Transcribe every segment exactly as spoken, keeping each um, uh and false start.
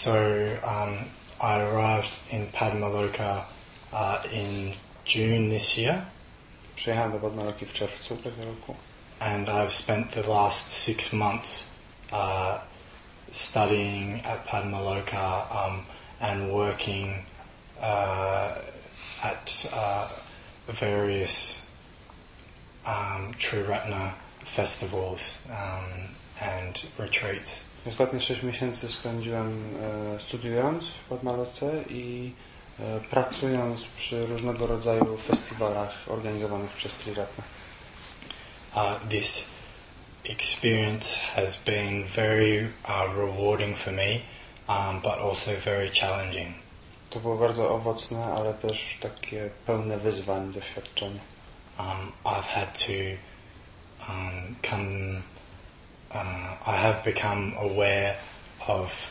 So um, I arrived in Padmaloka uh, in June this year. Przyjechałem do Padmaloki w czerwcu tego roku. And I've spent the last six months uh, studying at Padmaloka um, and working uh, at uh, various um, Triratna festivals um, and retreats. Ostatnie sześć miesięcy spędziłem e, studiując w Padmaloce i e, pracując przy różnego rodzaju festiwalach organizowanych przez Triratna. Uh, this experience has been very uh, rewarding for me, um, but also very challenging. To było bardzo owocne, ale też takie pełne wyzwań doświadczenie. Um, I've had to um, come. Uh, I have become aware of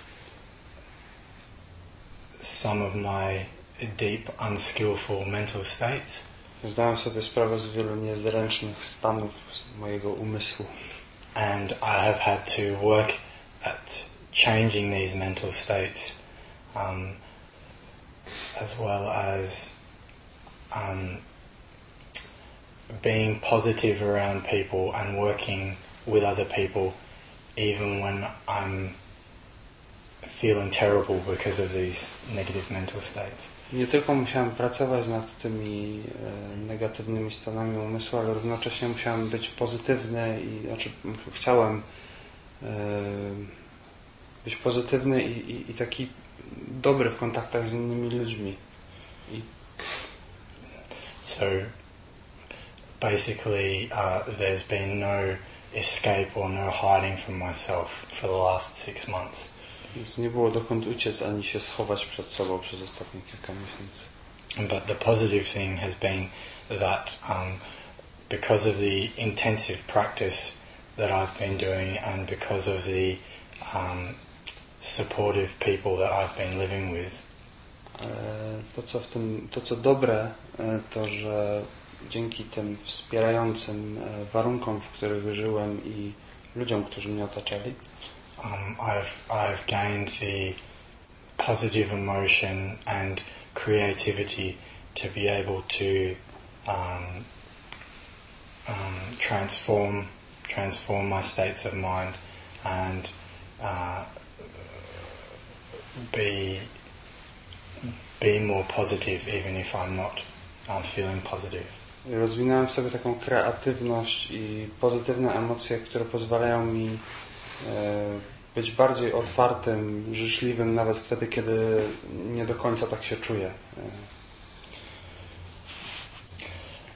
some of my deep, unskillful mental states. Zdałem sobie sprawę z wielu niezręcznych stanów mojego umysłu. And I have had to work at changing these mental states, um, as well as um, being positive around people and working with other people, even when I'm feeling terrible because of these negative mental states. Nie tylko musiałem pracować nad tymi e, negatywnymi stanami umysłu, ale równocześnie musiałem być pozytywny i znaczy chciałem e, być pozytywny i, i, i taki dobry w kontaktach z innymi ludźmi. I... So basically uh, there's been no escape or no hiding from myself for the last six months. Więc nie było dokąd uciec ani się schować przed sobą przez ostatnie kilka miesięcy. But the positive thing has been that um, because of the intensive practice that I've been doing and because of the um, supportive people that I've been living with, to co w tym, to co dobre, to że dzięki tym wspierającym warunkom, w których żyłem i ludziom, którzy mnie otaczali, um, I've I've gained the positive emotion and creativity to be able to um, um, transform transform my states of mind and uh, be be more positive even if I'm not um, feeling positive. Rozwinąłem w sobie taką kreatywność i pozytywne emocje, które pozwalają mi e, być bardziej otwartym, życzliwym nawet wtedy, kiedy nie do końca tak się czuję. E,